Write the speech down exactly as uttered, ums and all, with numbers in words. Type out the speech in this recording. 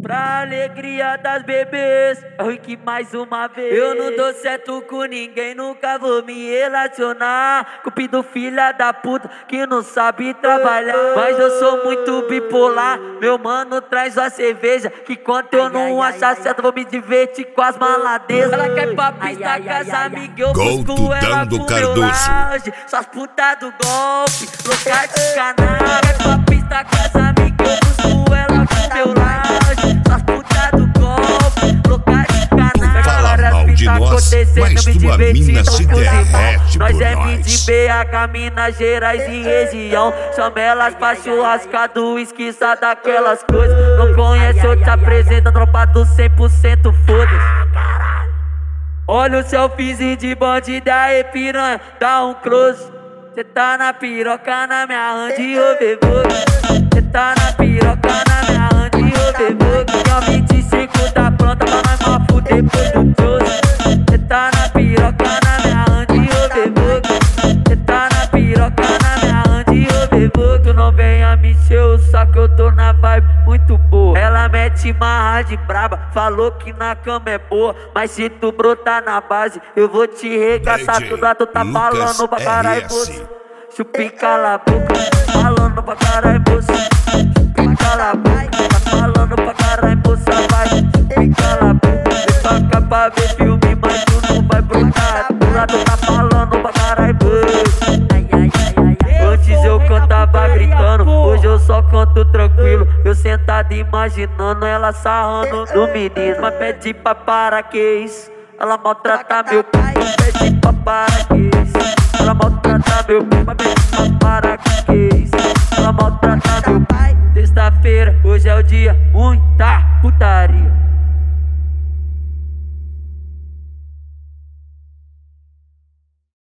Pra alegria das bebês, oi que mais uma vez. Eu não dou certo com ninguém, nunca vou me relacionar. Cupido filha da puta que não sabe trabalhar. Mas eu sou muito bipolar, meu mano traz a cerveja, que quando eu não achar certo vou me divertir com as maladezas. Ela quer pra pista com as amigas, eu busco ela pro meu lounge. Só as putas do golpe, louca de canal. Quer pra pista com as amigas, eu busco ela pro meu lounge. Só as putas do golpe, louca de canal. Fala mal de nós, mas tua mina se derrete por nós. Nós é nós. de B H, Minas Gerais e região. Chama elas pra churrascado, esquiça daquelas coisas. Não conhece, eu te apresento, tropa do cem por cento, foda-se. Olha o selfie de bandido, aí piranha, dá um close. Cê tá na piroca na minha hand, ô bebê. Cê tá na piroca na minha hand, ô bebê. Que é vinte e cinco tá pronta pra nós mafu depois do close. Cê tá na piroca na minha hand, ô bebê. Cê tá na piroca na minha hand, ô bebê. Tu não venha me encher o saco, eu tô na vibe muito boa. Ela mete marra de braba, falou que na cama é boa. Mas se tu brotar na base, eu vou te regaçar toda. Tu tá falando pra caralho, você chupi cala a boca, falando pra caralho, você chupi cala a boca. Tá falando pra caralho, você vai chupi cala a boca. Vem pra cá pra ver filme, mas tu não vai brotar. Tu tá falando pra caralho, você. Antes eu cantava gritando, hoje eu só canto tranquilo. Eu sentado imaginando ela sarrando no menino. Mas pede pra parar, que isso? Ela maltrata meu pai. Pede pra parar, que isso? Ela maltrata meu pai. Mas pede pra parar, que isso? Ela maltrata meu pai. Sexta-feira, hoje é o dia ruim, tá?